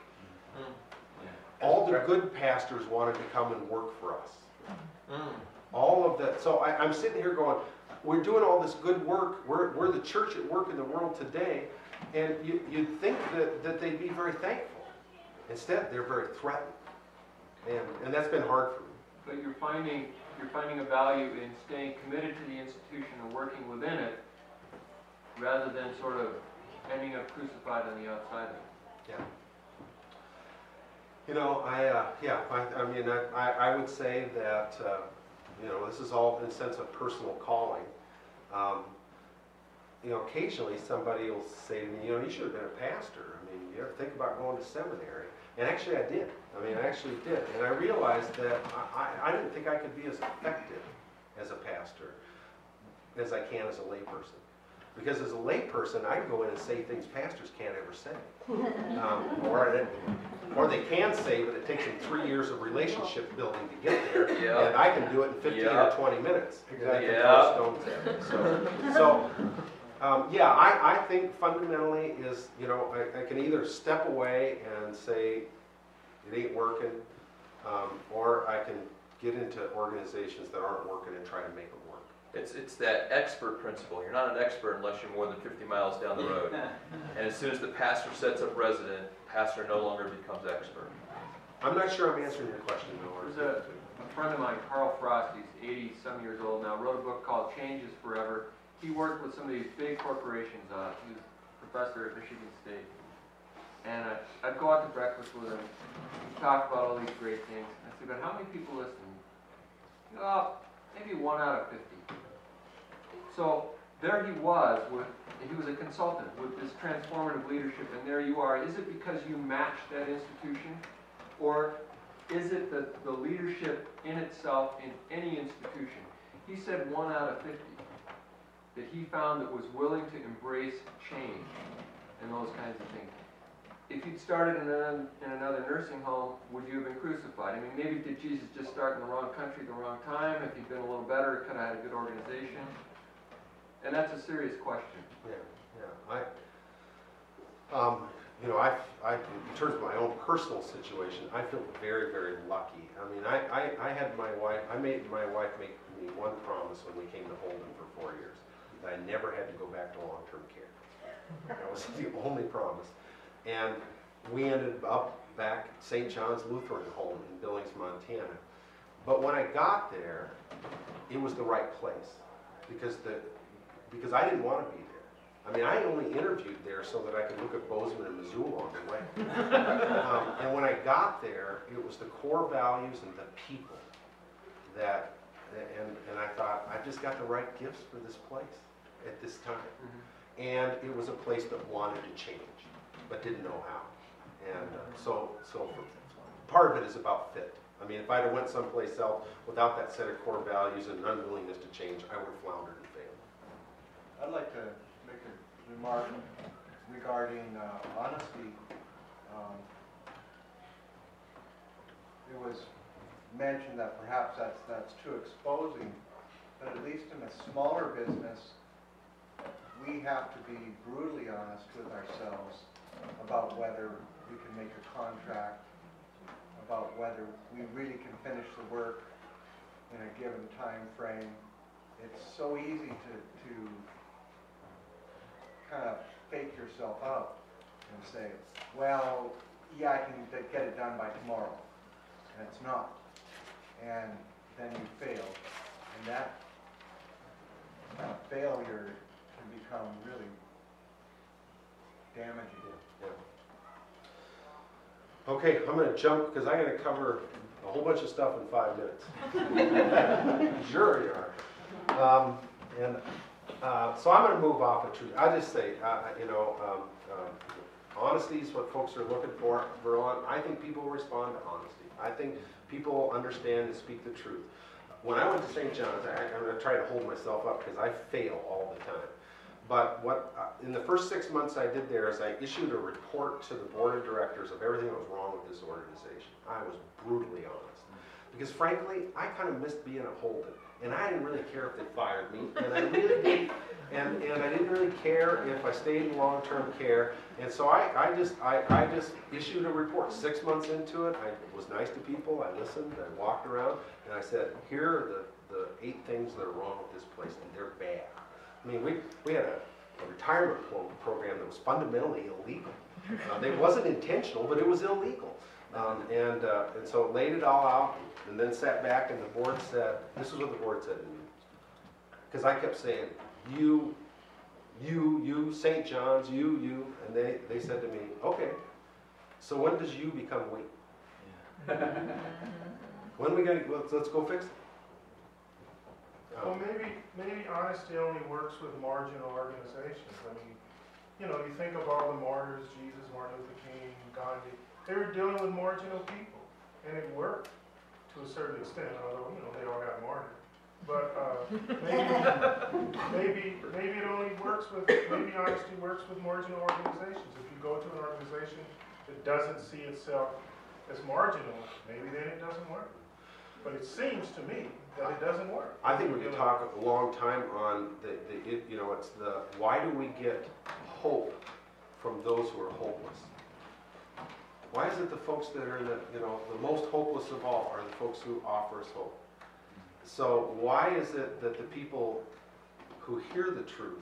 All the good pastors wanted to come and work for us. All of that. So I'm sitting here going, we're doing all this good work. We're the church at work in the world today. And you'd think that they'd be very thankful. Instead, they're very threatened. And that's been hard for me. But you're finding a value in staying committed to the institution and working within it, rather than sort of ending up crucified on the outside of it. Yeah. I would say that, this is all in a sense of personal calling. Occasionally somebody will say to me, you should have been a pastor. I mean, you ever think about going to seminary? And actually I did. I actually did. And I realized that I didn't think I could be as effective as a pastor as I can as a layperson. Because as a layperson, I can go in and say things pastors can't ever say. Or they can say, but it takes them 3 years of relationship building to get there. Yep. And I can do it in 15 or 20 minutes. Exactly. I think fundamentally is, I can either step away and say, it ain't working, or I can get into organizations that aren't working and try to make them work. It's that expert principle. You're not an expert unless you're more than 50 miles down the road. And as soon as the pastor sets up resident, pastor no longer becomes expert. I'm not sure I'm answering your question, though. There's a friend of mine, Carl Frost, he's 80-some years old now, wrote a book called Change is Forever. He worked with some of these big corporations. He was a professor at Michigan State. And I'd go out to breakfast with him. He'd talk about all these great things. I said, but how many people listen? maybe 1 out of 50. So there he was a consultant with this transformative leadership, and there you are. Is it because you matched that institution? Or is it the leadership in itself in any institution? He said 1 out of 50 that he found that was willing to embrace change and those kinds of things. If you'd started in another nursing home, would you have been crucified? I mean, maybe did Jesus just start in the wrong country at the wrong time? If he'd been a little better, could have had a good organization? And that's a serious question. Yeah. In terms of my own personal situation, I feel very, very lucky. I mean, I had my wife, I made my wife make me one promise when we came to Holden for 4 years, that I never had to go back to long-term care. That was the only promise. And we ended up back at St. John's Lutheran Home in Billings, Montana. But when I got there, it was the right place because I didn't want to be there. I mean, I only interviewed there so that I could look at Bozeman and Missoula on the way. And when I got there, it was the core values and the people and I thought, I've just got the right gifts for this place at this time. Mm-hmm. And it was a place that wanted to change, but didn't know how. And so part of it is about fit. I mean, if I'd have went someplace else without that set of core values and unwillingness to change, I would have floundered and failed. I'd like to make a remark regarding honesty. It was mentioned that perhaps that's too exposing, but at least in a smaller business, we have to be brutally honest with ourselves about whether we can make a contract, about whether we really can finish the work in a given time frame. It's so easy to kind of fake yourself out and say, well, yeah, I can get it done by tomorrow, and it's not. And then you fail, and that failure can become really damaging. Yeah. Okay, I'm going to jump because I'm going to cover a whole bunch of stuff in 5 minutes. Sure you are. So I'm going to move off of truth. I just say, honesty is what folks are looking for. I think people respond to honesty. I think people understand and speak the truth. When I went to St. John's, I'm going to try to hold myself up because I fail all the time. But in the first 6 months I did there is I issued a report to the board of directors of everything that was wrong with this organization. I was brutally honest. Because frankly, I kind of missed being at Holden. And I didn't really care if they fired me. And I really didn't. And I didn't really care if I stayed in long-term care. And so I just issued a report. 6 months into it, I was nice to people. I listened. I walked around. And I said, here are the 8 things that are wrong with this place. And they're bad. I mean, we had a retirement program that was fundamentally illegal. It wasn't intentional, but it was illegal. And so laid it all out and then sat back and the board said, this is what the board said to me. Because I kept saying, you, St. John's, you, and they said to me, okay, so when does you become we? Yeah. When are we going to, let's go fix it. Well, maybe honesty only works with marginal organizations. I mean, you think of all the martyrs, Jesus, Martin Luther King, Gandhi, they were dealing with marginal people, and it worked to a certain extent, although, they all got martyred. But maybe it only works with, maybe honesty works with marginal organizations. If you go to an organization that doesn't see itself as marginal, maybe then it doesn't work. But it seems to me that it doesn't work. I think we could talk a long time on it's the why do we get hope from those who are hopeless? Why is it the folks that are the most hopeless of all are the folks who offer us hope? So why is it that the people who hear the truth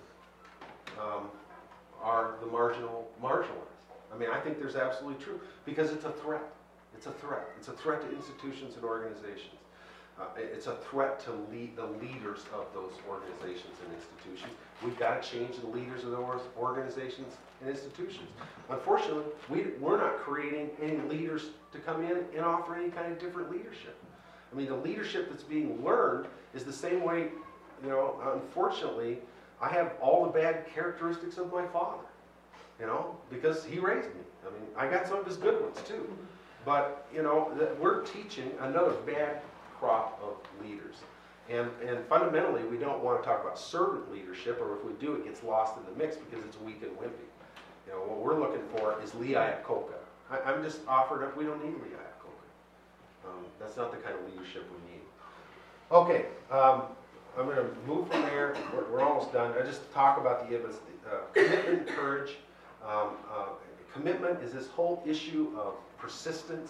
are the marginalized? I mean, I think there's absolutely true because it's a threat. It's a threat. It's a threat to institutions and organizations. It's a threat to the leaders of those organizations and institutions. We've got to change the leaders of those organizations and institutions. Unfortunately, we're not creating any leaders to come in and offer any kind of different leadership. I mean, the leadership that's being learned is the same way, you know, unfortunately, I have all the bad characteristics of my father, you know, because he raised me. I mean, I got some of his good ones too. But, you know, we're teaching another bad crop of leaders. And fundamentally, we don't want to talk about servant leadership, or if we do, it gets lost in the mix because it's weak and wimpy. You know, what we're looking for is Lee Iacocca. I'm just offered up, we don't need Lee Iacocca. That's not the kind of leadership we need. Okay, I'm going to move from there. We're almost done. I just talk about the evidence. Commitment, courage. Commitment is this whole issue of persistence.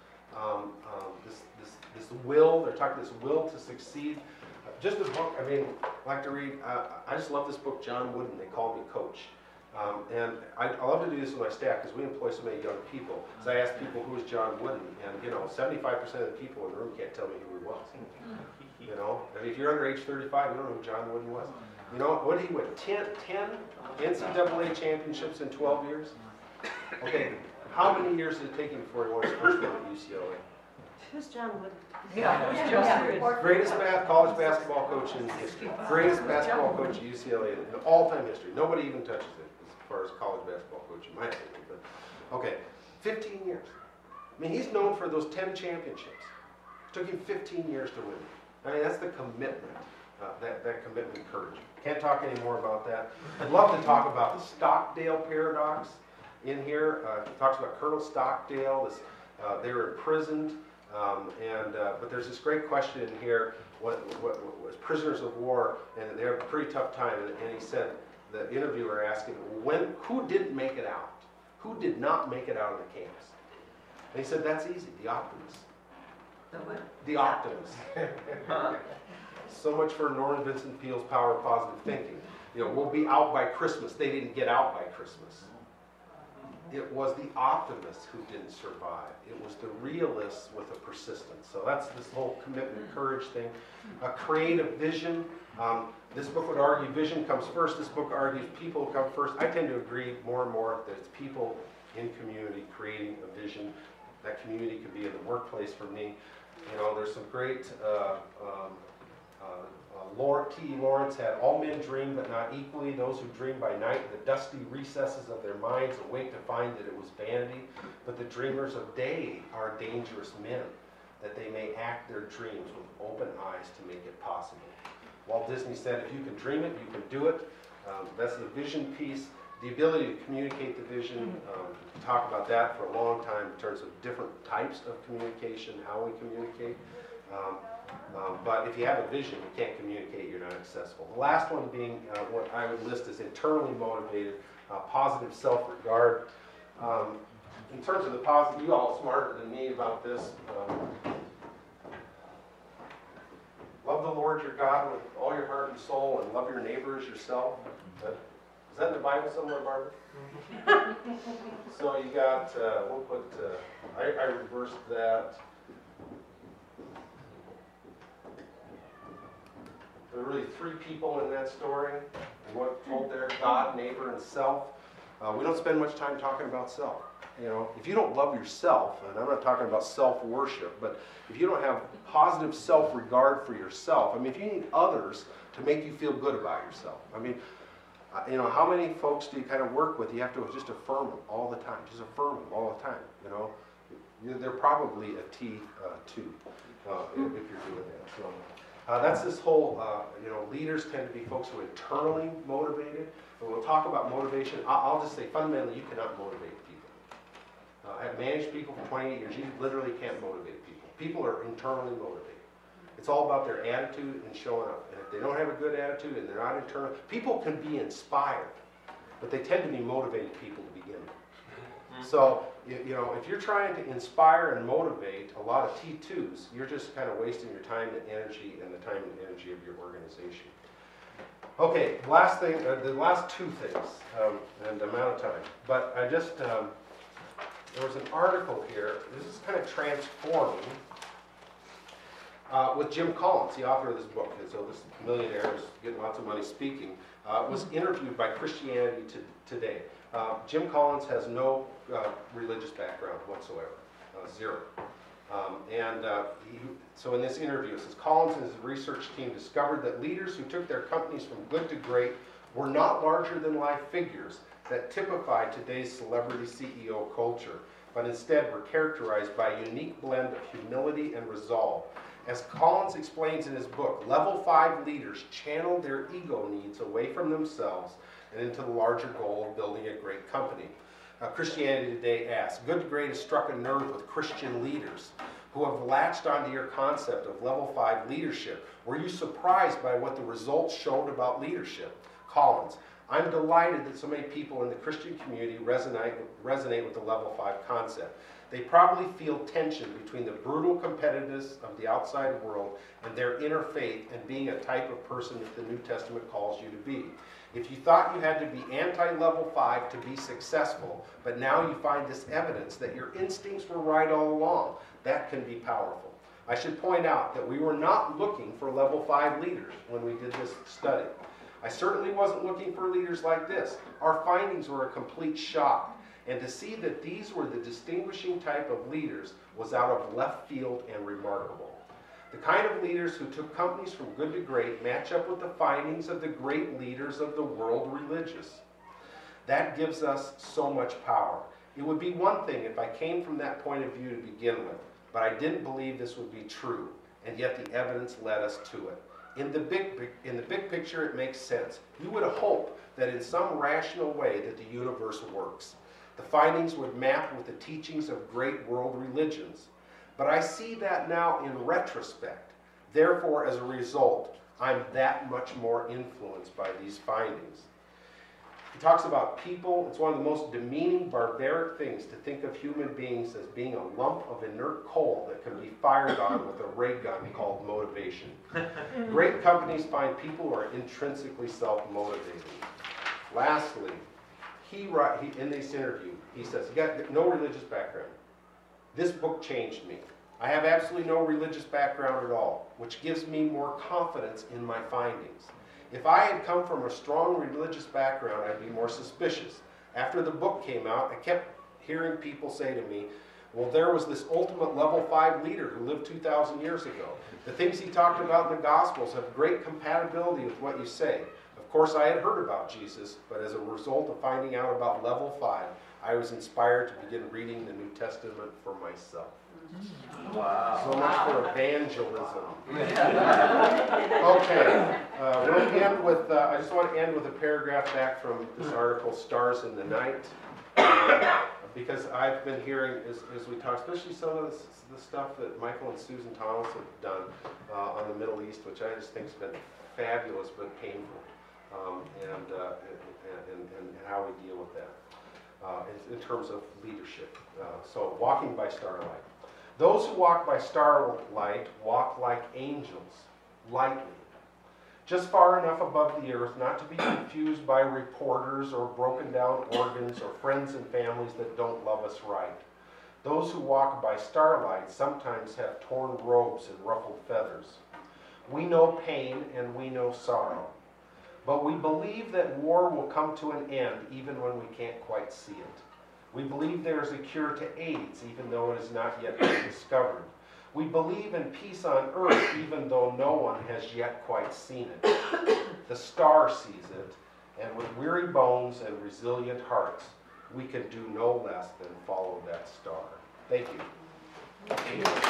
This will. They're talking this will to succeed. Just a book. I mean, I like to read. I just love this book, John Wooden. They call me Coach. And I love to do this with my staff because we employ so many young people. So I ask people, who is John Wooden? And, you know, 75% of the people in the room can't tell me who he was. You know, I mean, if you're under age 35, you don't know who John Wooden was. You know, what did he win? 10 NCAA championships in 12 years? Okay, how many years did it take him before he won his first one at UCLA? Who's John Wood? Greatest college basketball coach in history. Greatest basketball coach at UCLA in all-time history. Nobody even touches it as far as college basketball coach, in my opinion. But okay, 15 years. I mean, he's known for those 10 championships. It took him 15 years to win. I mean, that's the commitment, that commitment and courage. Can't talk any more about that. I'd love to talk about the Stockdale paradox in here. It talks about Colonel Stockdale. They were imprisoned. But there's this great question in here, what was prisoners of war, and they had a pretty tough time, and he said, the interviewer asked him, who didn't make it out? Who did not make it out of the camps? And he said, that's easy, the optimists. The what? The optimists. So much for Norman Vincent Peale's power of positive thinking. You know, we'll be out by Christmas. They didn't get out by Christmas. It was the optimists who didn't survive. It was the realists with a persistence. So that's this whole commitment, courage thing. A creative vision. This book would argue vision comes first. This book argues people come first. I tend to agree more and more that it's people in community creating a vision. That community could be in the workplace for me. You know, there's some great, T. Lawrence had, all men dream but not equally, those who dream by night, the dusty recesses of their minds awake to find that it was vanity, but the dreamers of day are dangerous men, that they may act their dreams with open eyes to make it possible. Walt Disney said, if you can dream it, you can do it. That's the vision piece. The ability to communicate the vision, we can talk about that for a long time in terms of different types of communication, how we communicate. But if you have a vision, you can't communicate, you're not successful. The last one being what I would list as internally motivated, positive self-regard. In terms of the positive, you all are smarter than me about this. Love the Lord your God with all your heart and soul, and love your neighbor as yourself. Is that in the Bible somewhere, Barbara? So you got, we'll put, I reversed that. There are really three people in that story. And what told there, God, neighbor, and self. We don't spend much time talking about self. You know, if you don't love yourself, and I'm not talking about self-worship, but if you don't have positive self-regard for yourself, I mean, if you need others to make you feel good about yourself, I mean, you know, how many folks do you kind of work with? You have to just affirm them all the time. Just affirm them all the time, you know. They're probably a T2 if you're doing that. So that's this whole, you know, leaders tend to be folks who are internally motivated. And we'll talk about motivation. I'll just say fundamentally you cannot motivate people. I've managed people for 28 years. You literally can't motivate people. People are internally motivated. It's all about their attitude and showing up. And if they don't have a good attitude and they're not internal, people can be inspired, but they tend to be motivated people to begin with. So, you know, if you're trying to inspire and motivate a lot of T2s, you're just kind of wasting your time and energy and the time and energy of your organization. Okay, last thing, the last two things, and I'm out of time. But I just, there was an article here. This is kind of transforming. With Jim Collins, the author of this book, so this millionaire who's getting lots of money speaking, was interviewed by Christianity Today. Jim Collins has no religious background whatsoever, zero. So in this interview, it says, Collins and his research team discovered that leaders who took their companies from good to great were not larger-than-life figures that typify today's celebrity CEO culture, but instead were characterized by a unique blend of humility and resolve. As Collins explains in his book, Level 5 leaders channeled their ego needs away from themselves and into the larger goal of building a great company. Christianity Today asks, Good to Great has struck a nerve with Christian leaders who have latched onto your concept of Level 5 leadership. Were you surprised by what the results showed about leadership? Collins, I'm delighted that so many people in the Christian community resonate with the Level 5 concept. They probably feel tension between the brutal competitiveness of the outside world and their inner faith and being a type of person that the New Testament calls you to be. If you thought you had to be anti-Level 5 to be successful, but now you find this evidence that your instincts were right all along, that can be powerful. I should point out that we were not looking for Level 5 leaders when we did this study. I certainly wasn't looking for leaders like this. Our findings were a complete shock. And to see that these were the distinguishing type of leaders was out of left field and remarkable. The kind of leaders who took companies from good to great match up with the findings of the great leaders of the world religious. That gives us so much power. It would be one thing if I came from that point of view to begin with, but I didn't believe this would be true, and yet the evidence led us to it. In the big picture, it makes sense. You would hope that in some rational way that the universe works. The findings would map with the teachings of great world religions. But I see that now in retrospect. Therefore, as a result, I'm that much more influenced by these findings. He talks about people. It's one of the most demeaning, barbaric things to think of human beings as being a lump of inert coal that can be fired on with a ray gun called motivation. Great companies find people who are intrinsically self-motivated. Lastly, in this interview, he says, he got no religious background. This book changed me. I have absolutely no religious background at all, which gives me more confidence in my findings. If I had come from a strong religious background, I'd be more suspicious. After the book came out, I kept hearing people say to me, well, there was this ultimate Level 5 leader who lived 2,000 years ago. The things he talked about in the Gospels have great compatibility with what you say. Of course, I had heard about Jesus, but as a result of finding out about Level 5, I was inspired to begin reading the New Testament for myself. Wow. So much for evangelism. Okay, we'll end with, I just want to end with a paragraph back from this article, Stars in the Night, because I've been hearing, as we talk, especially some of the stuff that Michael and Susan Thomas have done on the Middle East, which I just think has been fabulous but painful, and how we deal with that in terms of leadership. So, walking by starlight. Those who walk by starlight walk like angels, lightly, just far enough above the earth not to be confused by reporters or broken down organs or friends and families that don't love us right. Those who walk by starlight sometimes have torn robes and ruffled feathers. We know pain and we know sorrow, but we believe that war will come to an end even when we can't quite see it. We believe there is a cure to AIDS, even though it has not yet been discovered. We believe in peace on earth, even though no one has yet quite seen it. The star sees it, and with weary bones and resilient hearts, we can do no less than follow that star. Thank you.